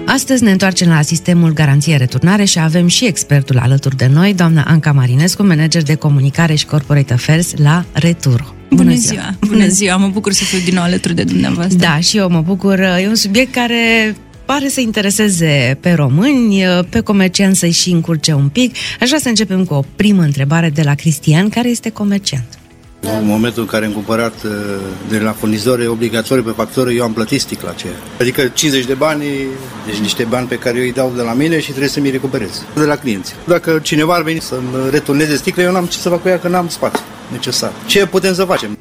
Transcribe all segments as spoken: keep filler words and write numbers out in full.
Astăzi ne întoarcem la sistemul garanție returnare și avem și expertul alături de noi, doamna Anca Marinescu, manager de comunicare și corporate affairs la Returo. Bună, Bună ziua! ziua. Bună ziua! Mă bucur să fiu din nou alături de dumneavoastră. Da, și eu mă bucur. E un subiect care pare să intereseze pe români, pe comercianți să-i și încurce un pic. Aș vrea să începem cu o primă întrebare de la Cristian, care este comerciant. În momentul în care am cumpărat de la furnizori obligatoriu pe factură, eu am plătit sticla aceea. Adică cincizeci de bani, deci niște bani pe care eu îi dau de la mine și trebuie să mi recuperez de la clienți. Dacă cineva ar veni să-mi returneze sticla, eu n-am ce să fac cu ea, că n-am spațiu necesar. Ce putem să facem?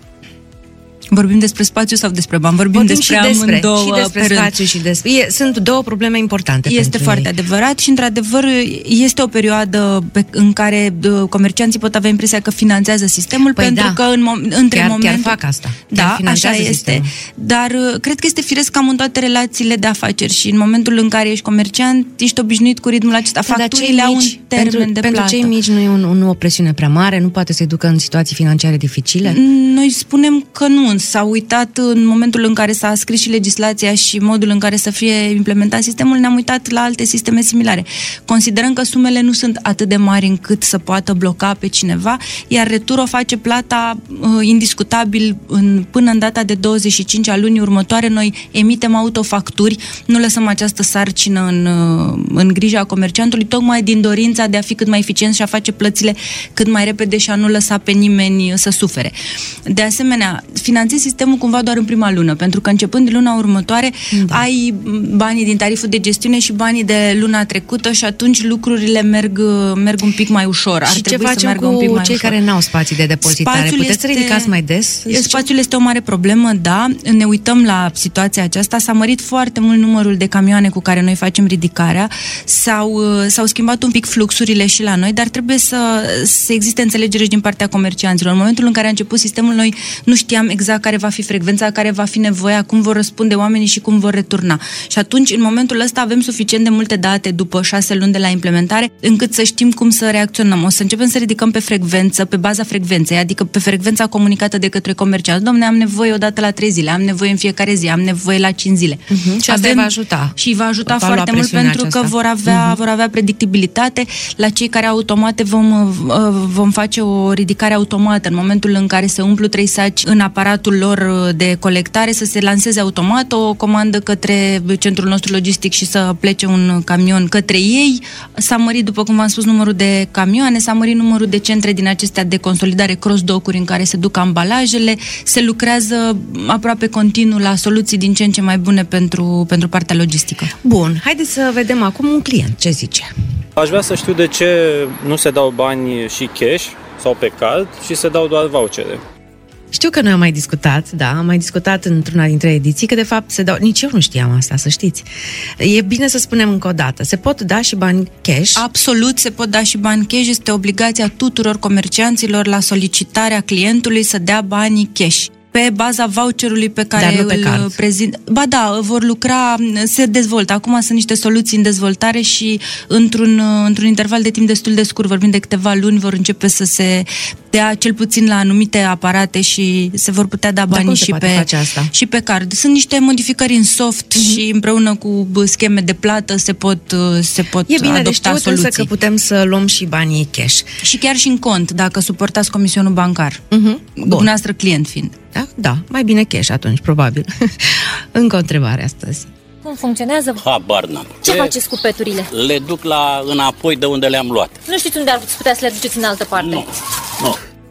Vorbim despre spațiu sau despre bani? Vorbim, Vorbim despre și despre, amândouă și despre spațiu și despre... E, sunt două probleme importante. Este foarte ei. adevărat și, într-adevăr, este o perioadă pe, în care comercianții pot avea impresia că finanțează sistemul, păi pentru da. că în mom- între chiar, momente... Chiar fac asta. Da, așa este. Sistemul. Dar cred că este firesc cam în toate relațiile de afaceri și în momentul în care ești comerciant, ești obișnuit cu ritmul acesta. Da, facturile au un termen pentru, de pentru plată. Pentru cei mici nu e un, un, o presiune prea mare? Nu poate să-i ducă în situații financiare dificile? Noi spunem că nu, s-a uitat în momentul în care s-a scris și legislația și modul în care să fie implementat sistemul, ne-am uitat la alte sisteme similare. Considerăm că sumele nu sunt atât de mari încât să poată bloca pe cineva, iar Returo face plata uh, indiscutabil în, până în data de douăzeci și cinci a lunii următoare. Noi emitem autofacturi, nu lăsăm această sarcină în, uh, în grija comerciantului, tocmai din dorința de a fi cât mai eficient și a face plățile cât mai repede și a nu lăsa pe nimeni să sufere. De asemenea, finanțezi sistemul cumva doar în prima lună, pentru că începând din luna următoare da. ai banii din tariful de gestiune și banii de luna trecută și atunci lucrurile merg, merg un pic mai ușor. Ar și trebui ce facem să meargă cu un pic mai cei ușor. care n-au spații de depozitare? Spațiul Puteți este... să ridicați mai des? Spațiul este o mare problemă, da. Ne uităm la situația aceasta. S-a mărit foarte mult numărul de camioane cu care noi facem ridicarea. S-au, s-au schimbat un pic fluxurile și la noi, dar trebuie să, să existe înțelegere și din partea comercianților. În momentul în care a început sistemul, noi nu știam exact care va fi frecvența, care va fi nevoia, cum vor răspunde oamenii și cum vor returna. Și atunci, în momentul ăsta, avem suficient de multe date după șase luni de la implementare, încât să știm cum să reacționăm. O să începem să ridicăm pe frecvență, pe baza frecvenței, adică pe frecvența comunicată de către comercianți. Dom'le, am nevoie o dată la trei zile, am nevoie în fiecare zi, am nevoie la cinci zile. Uh-huh. Și asta avem... va ajuta. Și va ajuta foarte mult pentru aceasta. că vor avea, uh-huh. vor avea predictibilitate. La cei care au automate vom, vom face o ridicare automată în momentul în care se umplu trei saci în aparatul lor de colectare, să se lanseze automat o comandă către centrul nostru logistic și să plece un camion către ei. S-a mărit, după cum v-am spus, numărul de camioane, s-a mărit numărul de centre din acestea de consolidare, cross-dock-uri în care se duc ambalajele. Se lucrează aproape continuu la soluții din ce în ce mai bune pentru, pentru partea logistică. Bun, haideți să vedem acum un client. Ce zice? Aș vrea să știu de ce nu se dau bani și cash sau pe card și se dau doar vouchere. Știu că noi am mai discutat, da, am mai discutat într-una dintre ediții, că de fapt se dau, nici eu nu știam asta, să știți. E bine să spunem încă o dată, se pot da și bani cash? Absolut, se pot da și bani cash, este obligația tuturor comercianților la solicitarea clientului să dea banii cash. Pe baza voucherului pe care îl prezint. Ba da, vor lucra, se dezvoltă. Acum sunt niște soluții în dezvoltare și într-un, într-un interval de timp destul de scurt, vorbim de câteva luni, vor începe să se dea cel puțin la anumite aparate și se vor putea da banii și pe, și pe card. Sunt niște modificări în soft uh-huh. și împreună cu scheme de plată se pot, se pot e bine adopta de soluții. Că putem să luăm și banii cash. Și chiar și în cont, dacă suportați comisionul bancar. Uh-huh. Dumneavoastră client fiind. Da? Da, mai bine cash atunci, probabil. Încă o întrebare astăzi. Cum funcționează? Habar n-am. Ce e... faceți cu peturile? Le duc la înapoi de unde le-am luat. Nu știți unde ar putea să le duceți în altă parte? Nu, nu.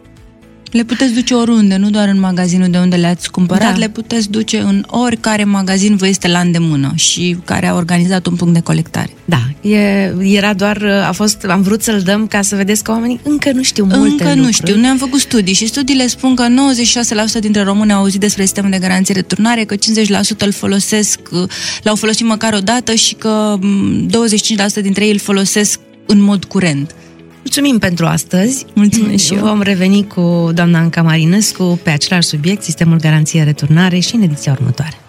Le puteți duce oriunde, nu doar în magazinul de unde le-ați cumpărat, da. Le puteți duce în oricare magazin vă este la îndemână și care a organizat un punct de colectare. Da, e, era doar, a fost, am vrut să-l dăm ca să vedeți că oamenii încă nu știu multe Încă lucruri. nu știu, noi am făcut studii și studiile spun că nouăzeci și șase la sută dintre români au auzit despre sistemul de garanție returnare, că cincizeci la sută îl folosesc, l-au folosit măcar o dată și că douăzeci și cinci la sută dintre ei îl folosesc în mod curent. Mulțumim pentru astăzi. Mulțumesc și eu. Vom reveni cu doamna Anca Marinescu pe același subiect, sistemul garanție returnare, și în ediția următoare.